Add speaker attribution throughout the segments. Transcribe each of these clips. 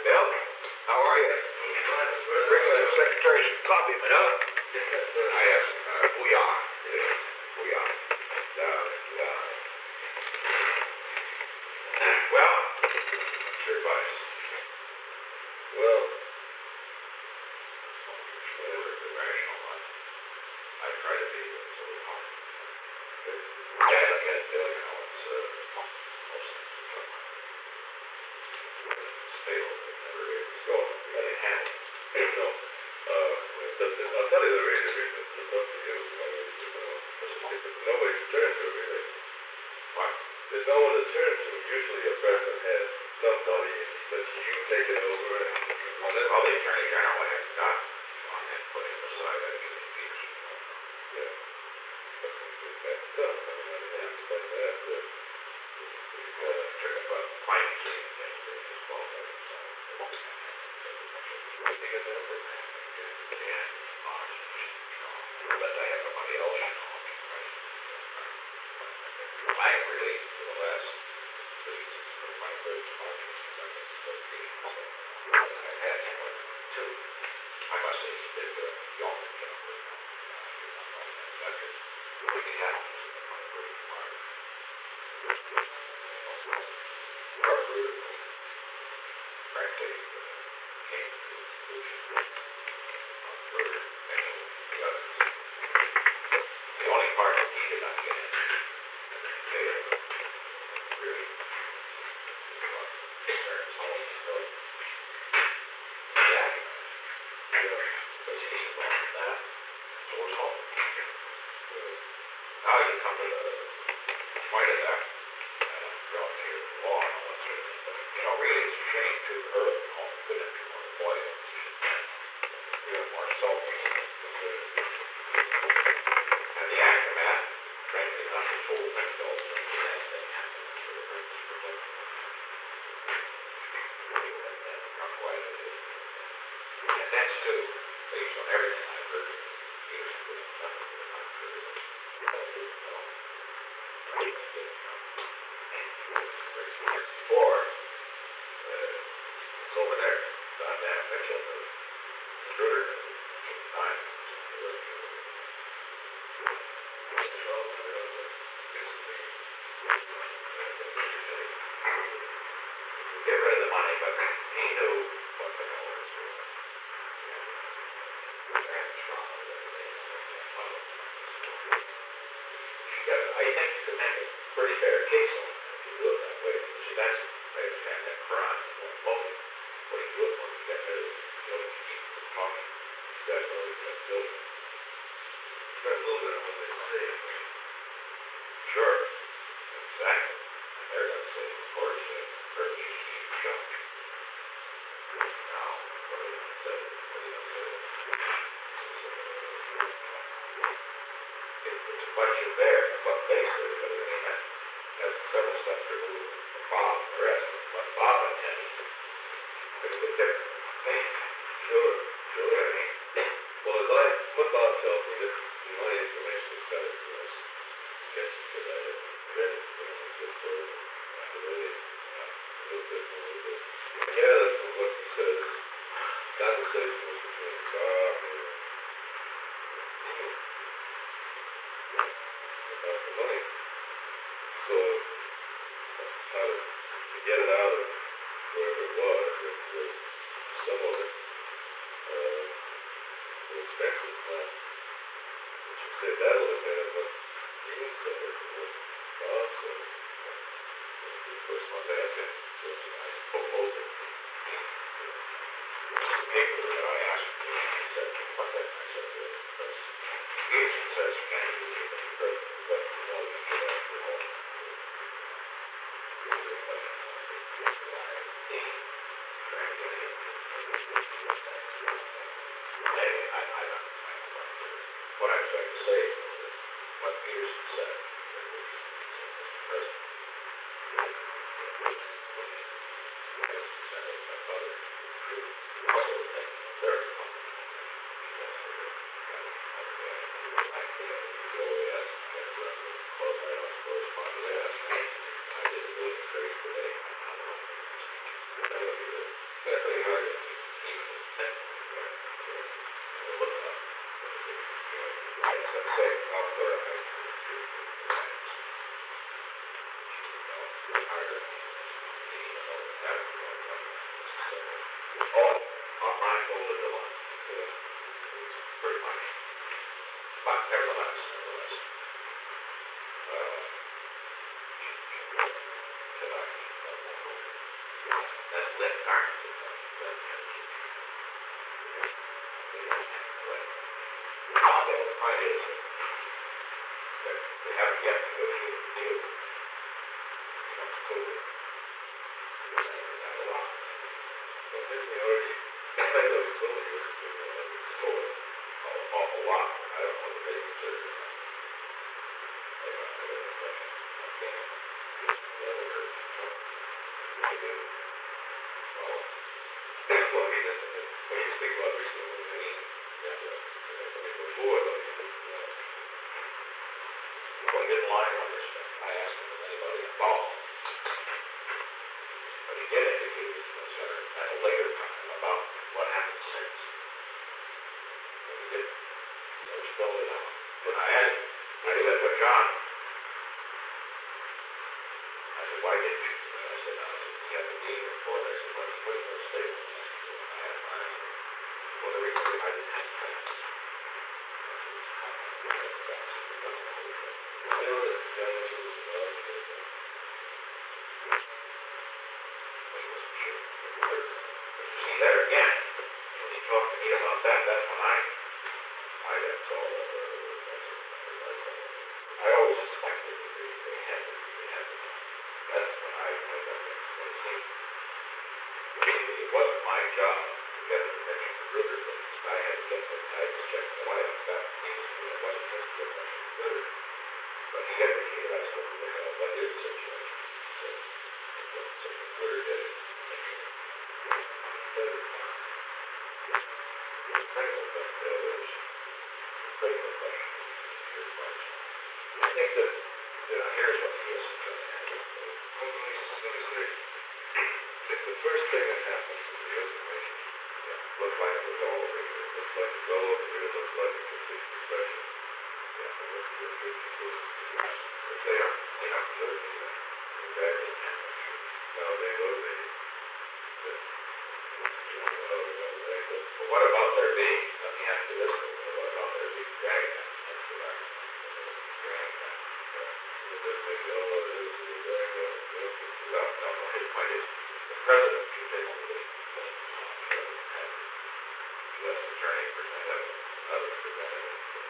Speaker 1: Bill, how are you? Bring the secretary some coffee, Manila. Yes, bouillon. Bouillon. Well, what's your advice? Well, the rational one. I try to be, but it's a little hard. Yeah, I can't tell you how it's stale. It never is. No, you gotta handle it. No. I'll tell you the reason it's up to you. Nobody's turned to really. What? There's no one to turn to. Usually a person has somebody that you take it over and well, then all the attorney general has done on that put him aside that he was impeached. Yeah. That's tough. I mean, I didn't expect that. He's got a trick about claims and his fault. I think it's over. Yeah. But I have somebody else. I really, for the last 3 months, I've had two. I must say, he did a young job. That's it. We can have frankly, came to the conclusion for the only part that he did not get in, they really how you come to the point of that, brought to your law and all that sort of thing. Really it's a shame too early on good if you want to avoid it. More selfish. And the aftermath, frankly, not the full thing goes. And that's too, based on everything I've heard, or it's over there, goddamn Mitchell, the intruder, time. Get rid of the money, but he knew what the hell was doing. That's lit carpet. The point is that they haven't yet negotiated the deal. COVID. A lot. But then they already, I know it's only sold an awful lot. I don't know if they consider it. Well, I mean, when you speak about recently, I mean, before, people didn't lie on this stuff. I asked him if anybody involved. But he did indicate his concern at a later time about what happened since. But he did. He was spelled it out. When I asked him, I said, but John, I said, why didn't you? I said, you have the deed report. I said, what's the statement? I had mine. Well, the reason I didn't have facts. I know that John was involved in it. See, there again, when he talked to me about that, that's when I got told. I always suspected that they had to. That's when I went up and seen. It wasn't my job to get a permission for Ritter, but I had to check the light on that. It wasn't just to get a permission for Ritter. But he indicated I spoke to him. That is the situation. So Ritter did it. I think that, here's what he is trying to do. Let me say, if the first thing that happens is the information looks like it was all over here, it looks like it's all over here, it looks like a complete deception. Yeah, and what's the good conclusion? If they aren't sure to do that. Exactly. Now they know they but what about there being, let me ask you this, what about there being dragnet? That's what I dragnet. They know what it is, the dragnet. No, his point is, the president can take on this. U.S. attorney presented, others presented.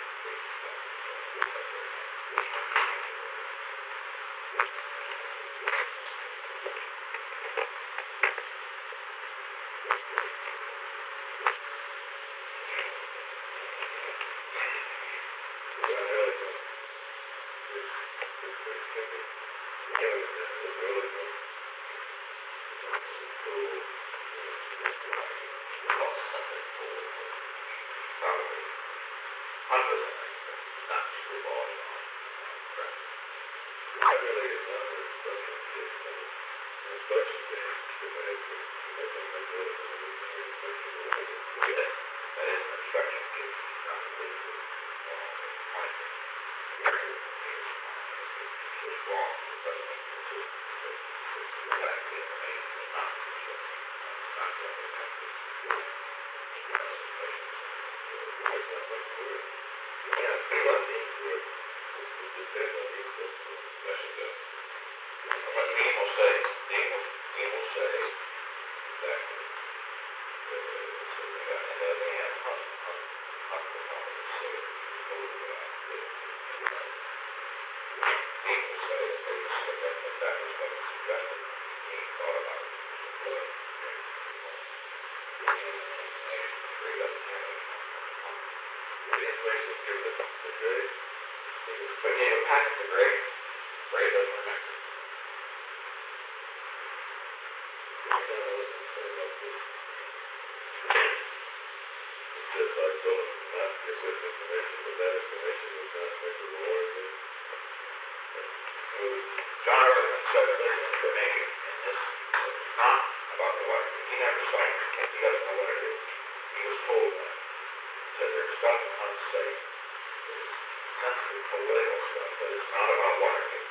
Speaker 1: John Ehrlichman said that this information in this is not about the water. He never saw it. He doesn't know what it is. He was told that. He said there's stuff unsafe. There's sensitive political stuff, but it's not about Watergate.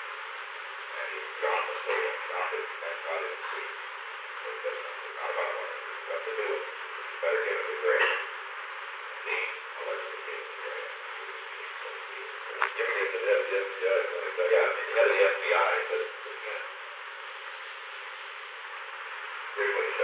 Speaker 1: And John was told that. John didn't see. So he said it's not about Watergate. It's got to do with it. You better give it to Gray. Dean allegedly gave it to Gray. Giving it to the FBI. Yeah, the head of the FBI says, here's what he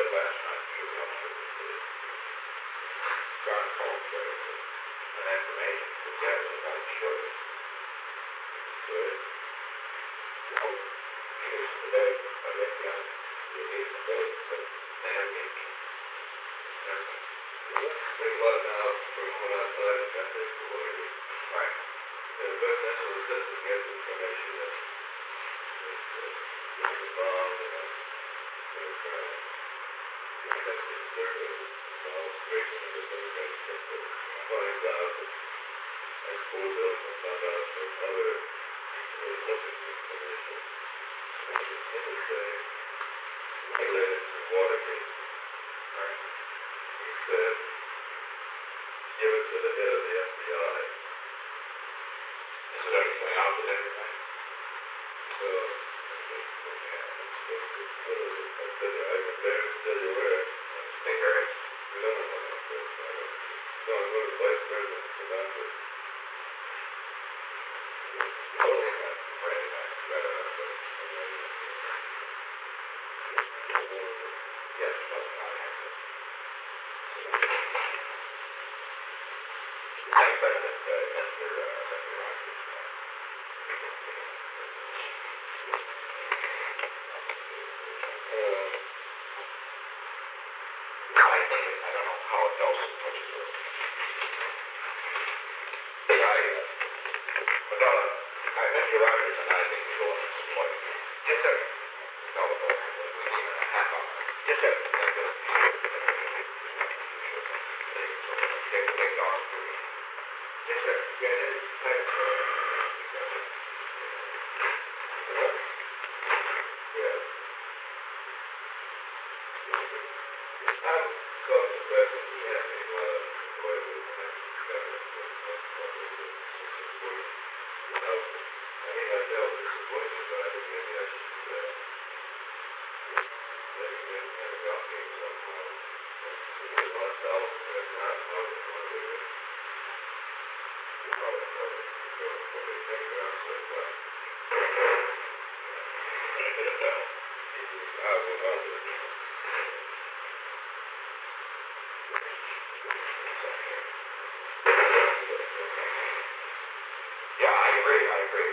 Speaker 1: outside and got their coordinates. Right. And the best answer was just to get the information that was involved in it. They were trying to get the survey involved, straight from the survey, just to find out that I pulled up and found out from other people who looked at the information. And it was saying, related to Watergate. Right. He said, give it to the head of the FBI. Is it everything out with everything? So, I said, I was there, still you were. They heard it. We don't know what I'm doing. So I'm going to vice president for that. Yes, that's not accurate. Vice President, Mr. Rogers. I don't know how it goes. I met your Rogers and I think we go on this point. Yes, sir. No, we need a half hour. Yes, sir. Take the arm through. Yes, sir. Yeah. Yeah, I agree.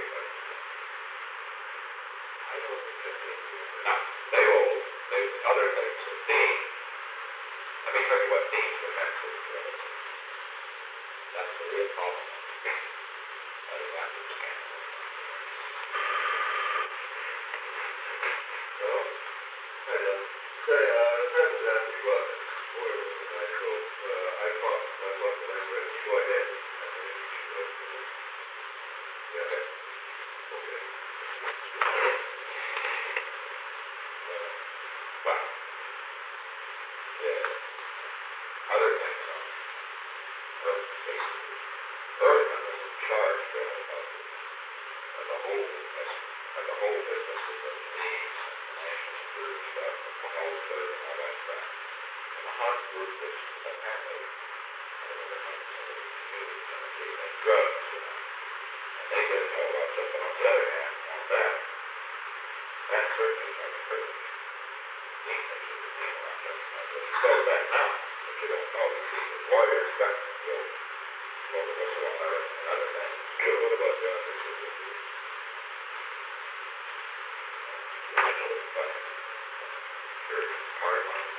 Speaker 1: No, other things. Dean. Let me tell you what Dean was actually doing. That's the real problem. That is after the scandal. So, the president asked me what word, and I told, I thought, when I read, go ahead. I said, you should go for it. Yeah, okay. But, yeah, other things are, basically, Earthman was in charge of the whole business of the needs and the national security stuff, the promoter and all that stuff. And the Hunt group was apparently drugs, and they didn't know about this. But on the other hand, on that certainly is like a privilege. Dean thinks he's a dean about that stuff. But he says that now, but you don't know. You see, the lawyers got blow the whistle on other things. What about John Fisher? I know it's funny. Sure, hard line.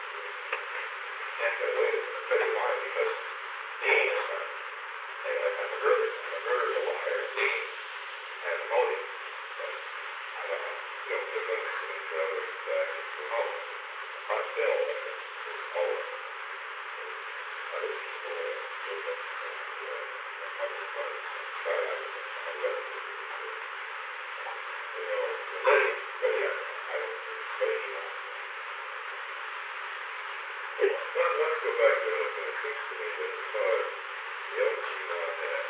Speaker 1: But wait a minute, I'll tell you why. Because Dean is a murder's a liar. Dean has a motive. But I don't know. You know, different than each other is that it's remote. Not still, but it's remote. Other people look at other parties and try out a relative. You know, but yeah, I don't think it's very strong. Let's go back to it, it seems to me that as far as the evidence you now have,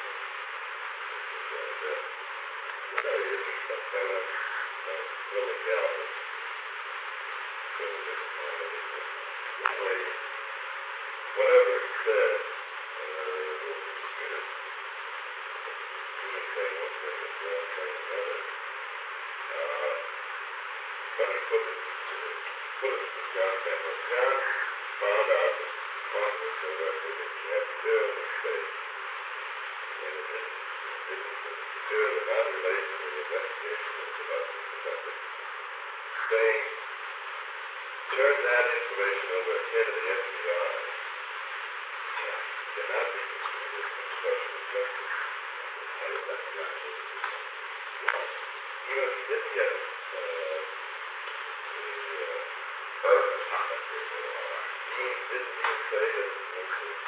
Speaker 1: that is some kind of illegality. So just whatever he said, will be disputed. You can say one thing and say another. Let me put it to John Campbell. John found out that Congress directed that he had to build a state. And to build without relation to the investigation that's about to be conducted. Saying, turn that information over to the head of the FBI. cannot be considered as obstruction of justice. How does that apply to the even if you did get the comment he didn't even say that it was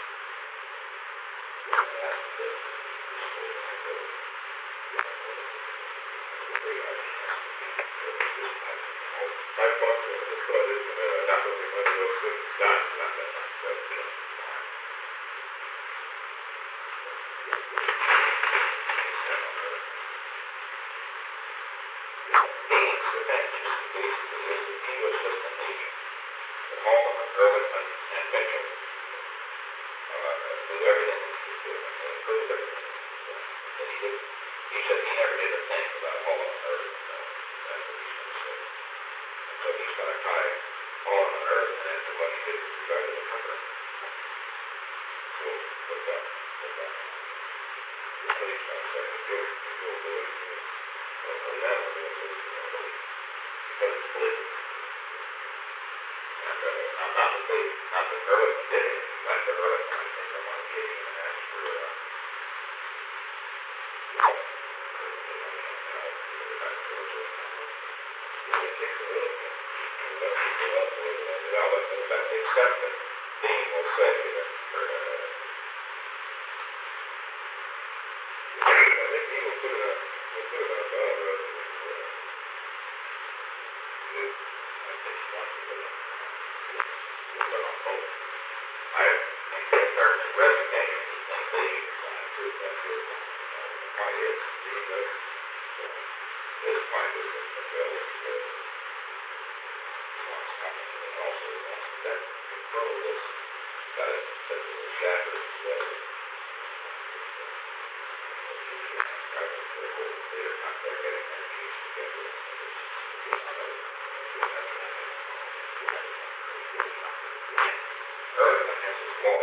Speaker 1: I thought this was not looking like it was good done, not that much, but he was just an agent. The Hall of Irvington and Mitchell knew everything he was doing and approved everything he was doing. But he said he never did a thing about Hall of Irvington. That's what he's going to say. And so he's going to tie Hall of Irvington into what he did with regard to the company. So, what's that? What he's going to say. You'll believe me. On that one, you'll believe me. Because it's political. I'm not the Irvington did it. Like the Irvington, I think I want to give you an ask for except that Dean will say that I think he will put it up. We'll put it up rather than I think he wants to put it up. We'll put it on both. I think they start to resonate and he thinks they prove that good. The point is, Dean does his point is that the bill is good. He wants company and also he wants to control this. That is, such as a shatter together. They're not getting their keys together. Irvington has his law.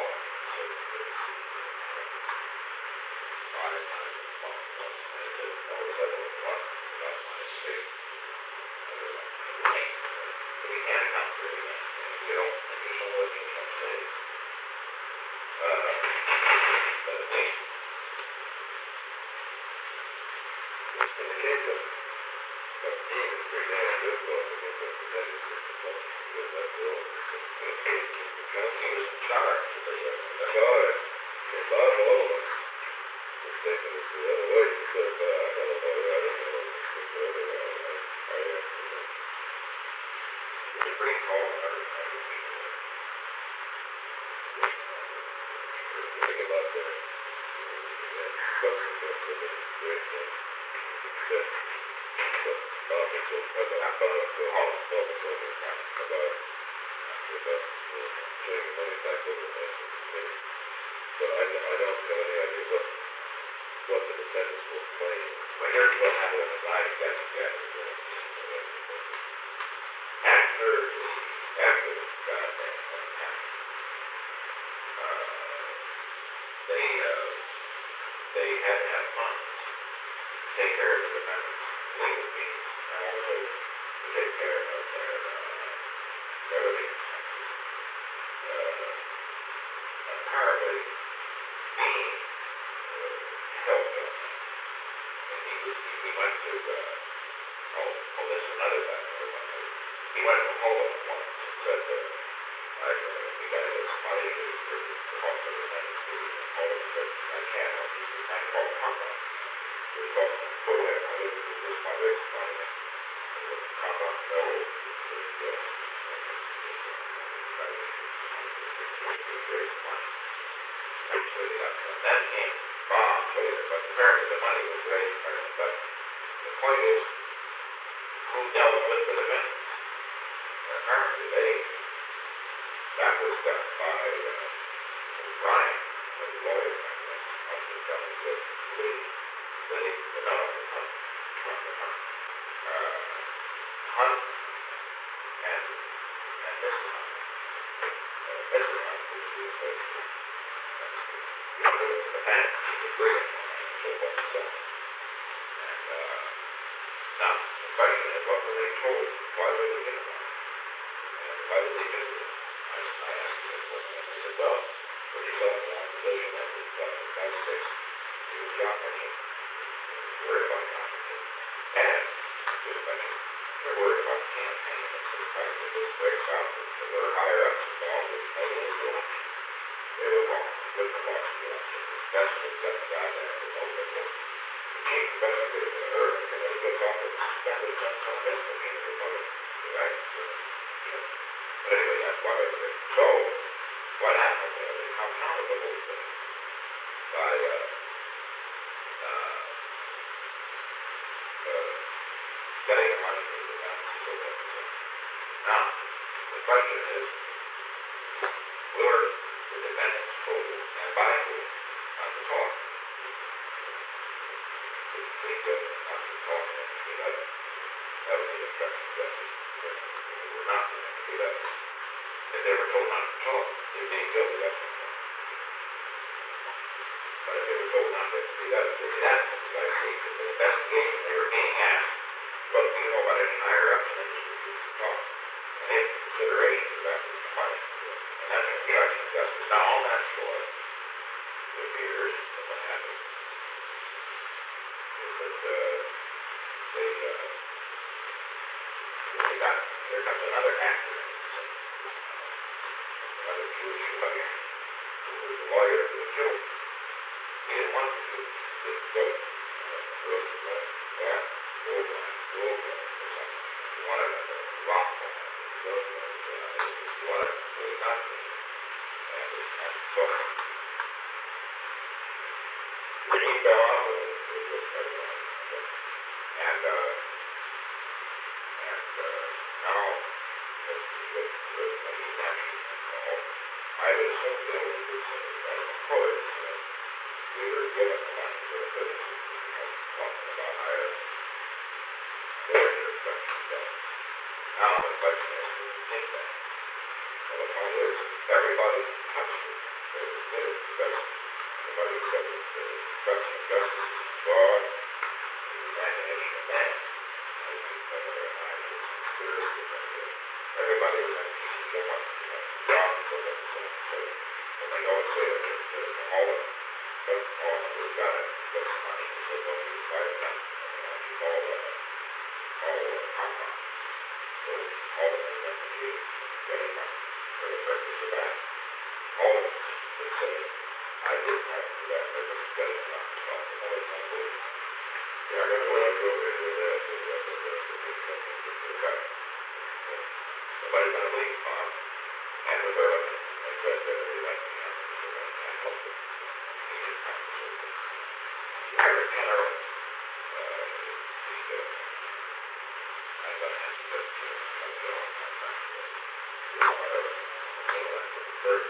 Speaker 1: In the case of Dean and Freeman, this was against the pretended system because that bill the county was in charge. I saw it. And Bob Mullen was thinking it's the other way. He said, I don't know about it. I don't know. It's the other way. I asked him. It's a pretty call. I would be think about that. And subsequent to the great thing. Except what Bob was so I found out so how it's about getting money back over the national committee. But I don't have any idea what the defendants will claim. But here's what happened in the night against that. After the goddamn thing happened, they had to have funds to take care of the defendants' legal fees and also to take care of their living expenses. Apparently, Dean helped them. And he went to, this is another guy. He went to Poland once and said, we got to get some money to help the defendants' fees. And Poland said, I can't help you. You can't call the company. We thought, go ahead, I will use my race money. And the company, no, it's good. Then came Bob later, but apparently the money was raised by him. But the point is, who dealt with the defendants? Apparently that was done by Ryan, the lawyer, of the county with Lee, the developer, Hunt, and Mr. Hunt. Mr. Hunt was basically the bank, the agreement, so what was done. And now the question is, what were they told? Why were they given money? And why did they do this? I asked him this question, and he said, well, pretty well, position that was that's six. He was young and he was worried about competition. And just mentioned, they're worried about the campaign and the fact that this breaks out that they're higher up involved with the election. They were wrong. It wasn't wrong the election. That's what got the guy there to know that the chief investigator in the earth and then he gets off and suspended on some misdemeanor for public. Right? But anyway, that's one of it. So, what happened was they compounded the whole thing by getting the money to the bank. Now, the question is, were the defendants told and by whom not to talk? The three judges not to talk and to do that. That was the instruction justice. They were not to do that. If they were told not to talk, they're being guilty of something. But if they were told not to do that, they had to do that. In the investigation, they were being asked, well, do you know about any higher ups and then just refused to talk? And in consideration of that was punished. And that's instruction justice. Now, on that score, it appears that what happened is that there comes another actor, another Jewish lawyer, who was the lawyer for the children. He didn't want to do this joke. He wanted to rock that. He wanted to do nothing. And so he fell off of it. And now, when he's actually called, I would assume that he was employed. We were given the money for the citizens because talking about higher instruction justice. Now the question is, who do you think that? Well, the point is, everybody touched it. They were admitted because everybody said that the instruction of justice is broad, the imagination of man. I think that everybody was like, you know what, John goes up to say, and they always say that all of them, we've got it, get some money, so don't use by the time, keep all the compound. So all of them went to you, getting money for the purpose of that. All of them would say, I didn't have to do that, they're just getting enough to talk. Always my belief. Yeah, I got to go over here with this, nobody's going to believe Tom and the girl and said that they like me and I helped them. He did not deserve it. I heard General, he said, I thought I said, I'm going to my time. Whatever. So that's what the third.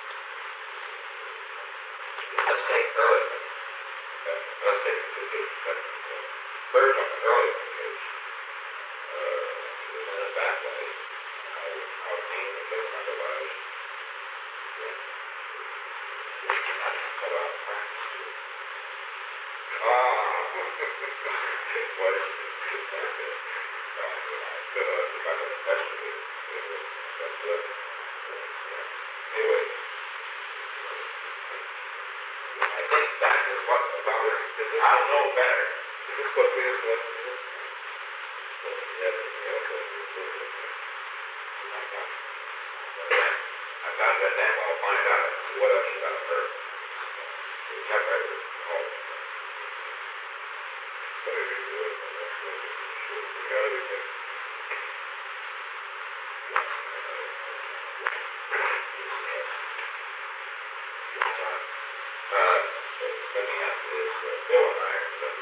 Speaker 1: Let's take Ehrlichman. Let's take the third one, Ehrlichman case. He was in his back way. Our team had been underwise. We did not cut out practice too. What is it? If I can investigate it, that's good. Anyway, I think that is what about it. I don't know better. Is this supposed to be this one? Yes. I've got that damn well find out and see what else you got for the typewriter home. Whatever you do, you got everything. Let me ask you this, Bill and I are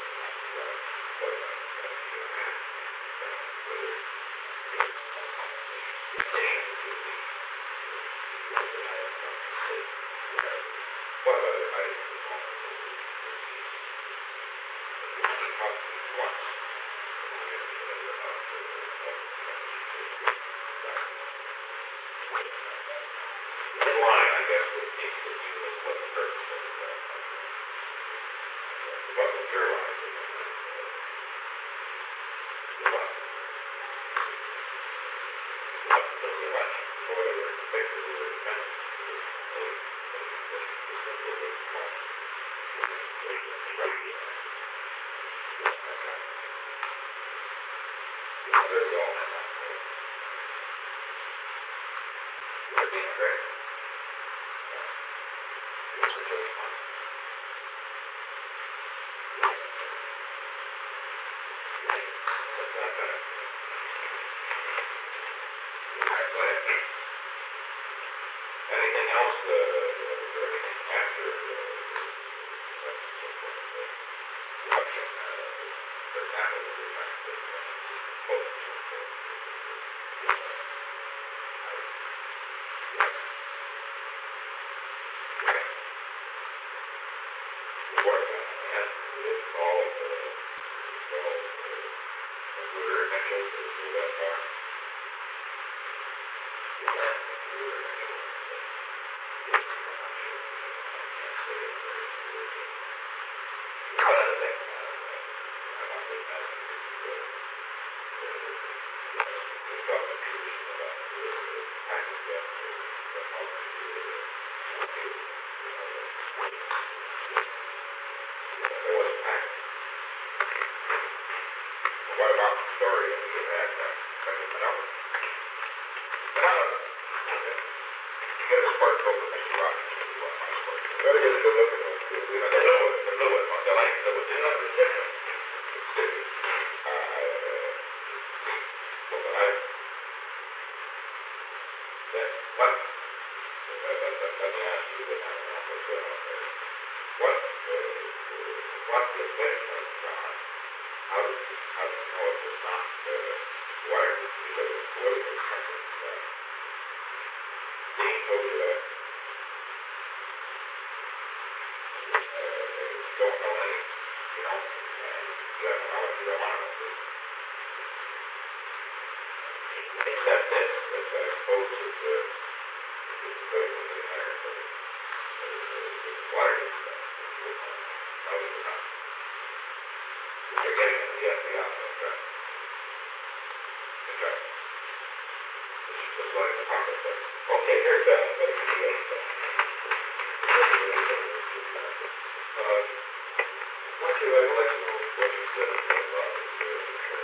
Speaker 1: what other items is on the once. The line, I guess, would be to do with what the purpose of that. What was your line? What was the election? For whatever the papers were defending. being great. Here's the first one. Anything else, everything after, production, for example, the fact that, work, and it's all, computer eventually to do that part. What about the story that you had, Manila? You get a spark over Mr. Rogers. Gotta get a good look at those two. The new one, the like, the different. Well, what, let me ask you this, what is this, how do you know it was not, why is it, because of political pressure, being told you that, don't know any, you know, and you have knowledge you don't want to know. Except this, that I suppose is the place in the United States, water is how do you not? You're getting it, the FBI, okay? Okay. Just like the Congress said. Okay, here's that, but it's the I'd like to know what you said about Robert.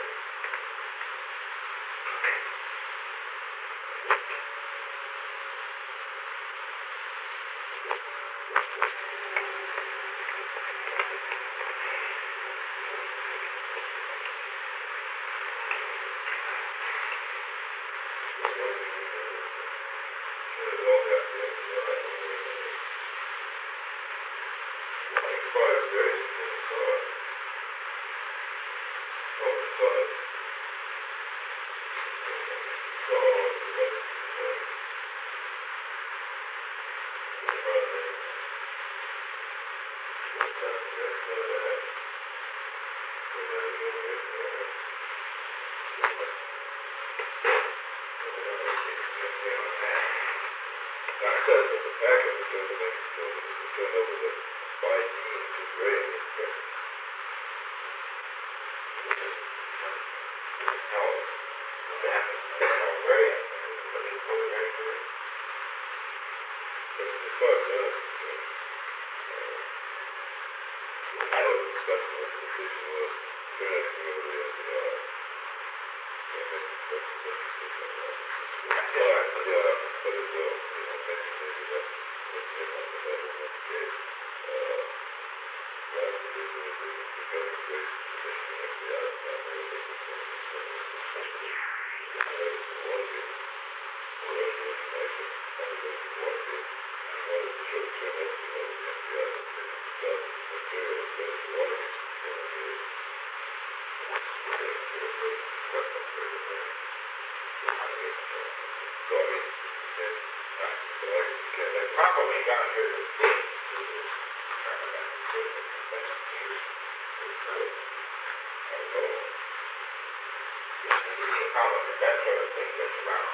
Speaker 1: Probably got here to see. That sort of thing gets around.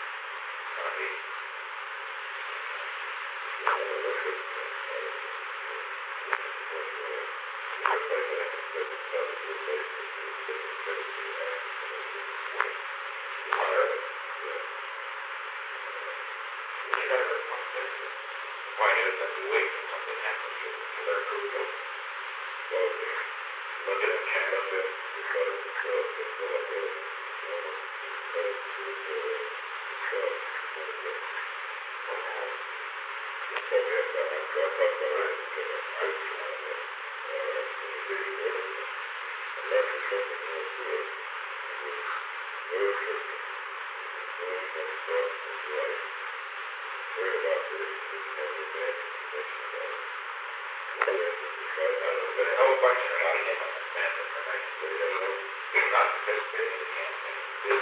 Speaker 1: Why is that we wait for something happens to their approval? Well, look at it, look at it, Well, we have, I'm talking about it, because I'm there's no question about him understand information. He's not participating in the campaign.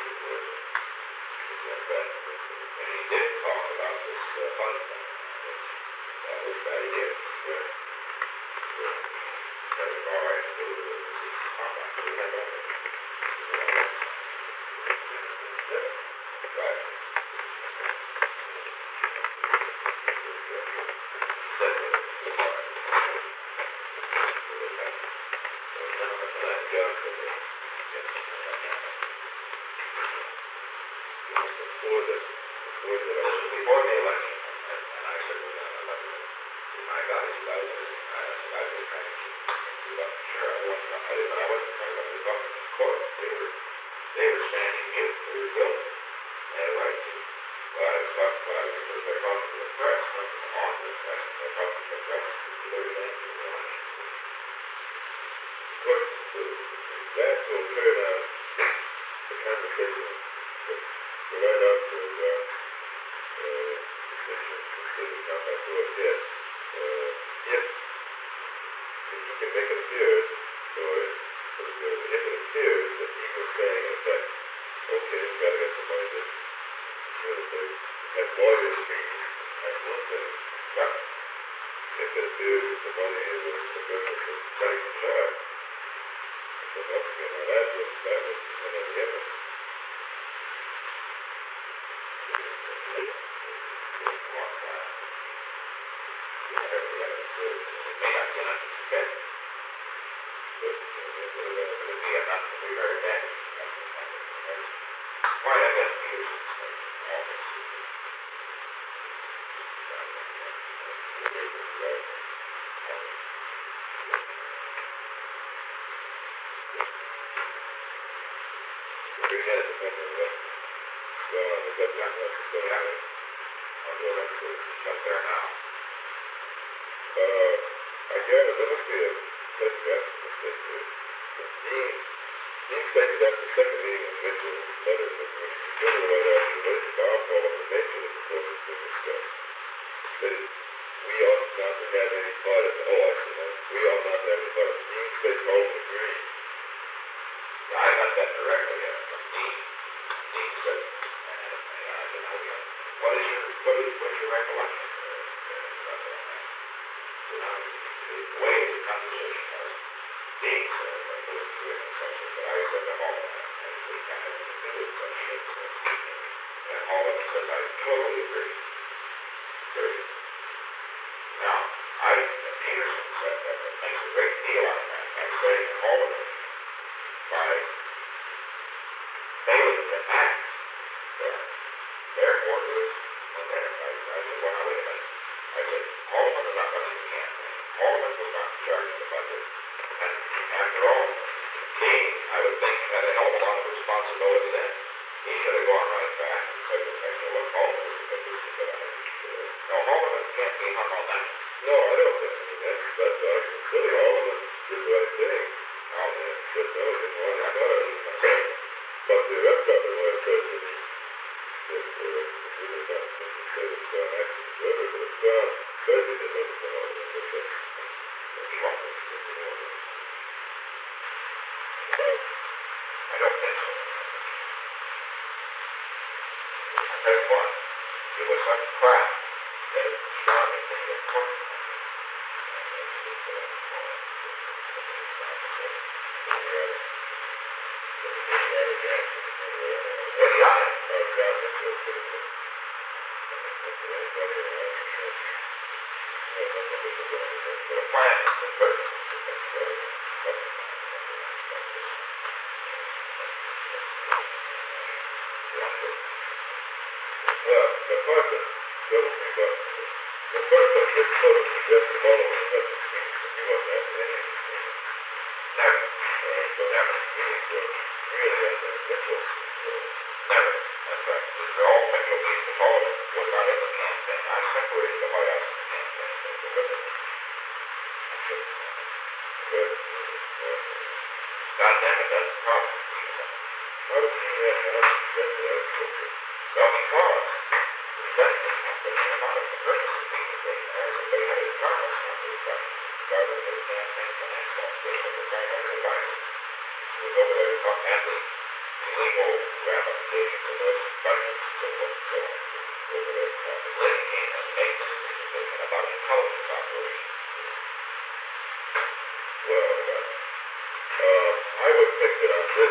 Speaker 1: And he did talk about this funding thing. That was that he did. That was all right to do with the combat. Right. Before the election, and I said, I got his license, I was trying to keep sure I wasn't trying to move up in court. They were standing mute, they were guilty. They had a right to. But I was talking about it because they're talking to the press, on the press, they're talking to the press, to their name, to the election. Look, that will turn on the conversation right up to decision come back to us yet. If you can make it appear, or if it appears that he was saying, in effect, okay, we got to get some money to have lawyers fees, that's one thing. But if it appears that the money is the business of cutting the check, so once again, now that was another evidence. I gather there must be a that's the second meeting of Mitchell's letter that we consider right after this. Bob called up the nature of the course has been discussed. That we ought not to have any part of, I see that. We ought not to have any part of Dean State Hall agreed. I got that directly from Dean. Dean said, what's your recollection? The way the conversation was, Dean said, I said to Hall, and we kind of knew it, but and Hall said, I totally agree. Now, Peterson said that it makes a great deal out of that, and saying all of it by failing to act. Therefore, it was, okay, I said, well, now wait a minute. I said, Holman is not running the campaign. Holman was not in charge of the budget. And after all, King, I would think, had a hell of a lot of responsibility then. He should have gone right back and said, look, Holman was a good idea. No, Holman can't be hung on that. No, I don't think that's silly. Holman did the right thing. Holman said, no, he didn't want to do it. But the rest of it, when it says that I don't think so. I tell you what, it was such crap that Sean is in the court. The plan is the first. Well, the part that kills me, but the part that gets sort of just the bottom of the scheme, he wasn't after anything. Never. So never. Really, Mitchell. Never. That's right. These are all Mitchell being the following. Was not in the campaign. I separated the White House from the campaign. I would fix it on this.